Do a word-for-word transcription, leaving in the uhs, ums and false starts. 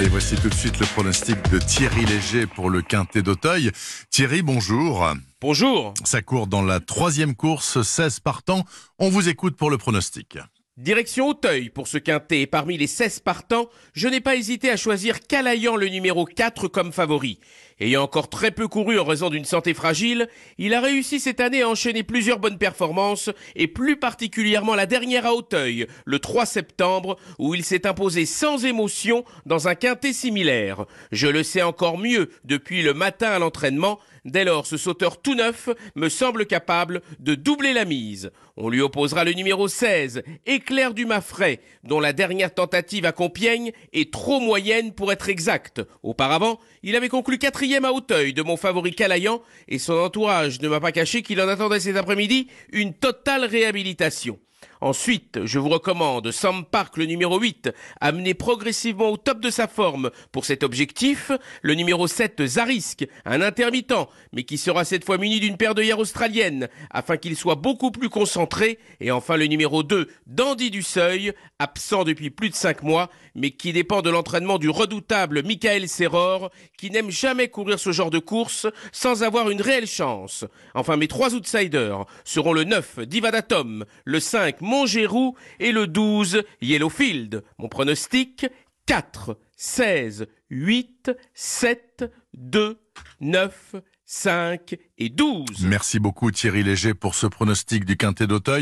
Et voici tout de suite le pronostic de Thierry Léger pour le Quintet d'Auteuil. Thierry, bonjour. Bonjour. Ça court dans la troisième course, seize partants. On vous écoute pour le pronostic. Direction Auteuil pour ce quintet. Parmi les seize partants, je n'ai pas hésité à choisir Calayan le numéro quatre comme favori. Ayant encore très peu couru en raison d'une santé fragile, il a réussi cette année à enchaîner plusieurs bonnes performances et plus particulièrement la dernière à Auteuil, le trois septembre, où il s'est imposé sans émotion dans un quintet similaire. Je le sais encore mieux depuis le matin à l'entraînement. Dès lors, ce sauteur tout neuf me semble capable de doubler la mise. On lui opposera le numéro seize, Éclair du Maffray, dont la dernière tentative à Compiègne est trop moyenne pour être exacte. Auparavant, il avait conclu quatrième à Auteuil de mon favori Calayan et son entourage ne m'a pas caché qu'il en attendait cet après-midi une totale réhabilitation. Ensuite, je vous recommande Sam Park, le numéro huit, amené progressivement au top de sa forme pour cet objectif. Le numéro sept, Zarisk, un intermittent, mais qui sera cette fois muni d'une paire d'œillères australiennes, afin qu'il soit beaucoup plus concentré. Et enfin le numéro deux, Dandy du Seuil, absent depuis plus de cinq mois, mais qui dépend de l'entraînement du redoutable Michael Serror, qui n'aime jamais courir ce genre de course sans avoir une réelle chance. Enfin, mes trois outsiders seront le neuf, Divadatom, le cinq, Montgéroux et le douze, Yellowfield. Mon pronostic, quatre, seize, huit, sept, deux, neuf, cinq et douze. Merci beaucoup Thierry Léger pour ce pronostic du Quintet d'Auteuil.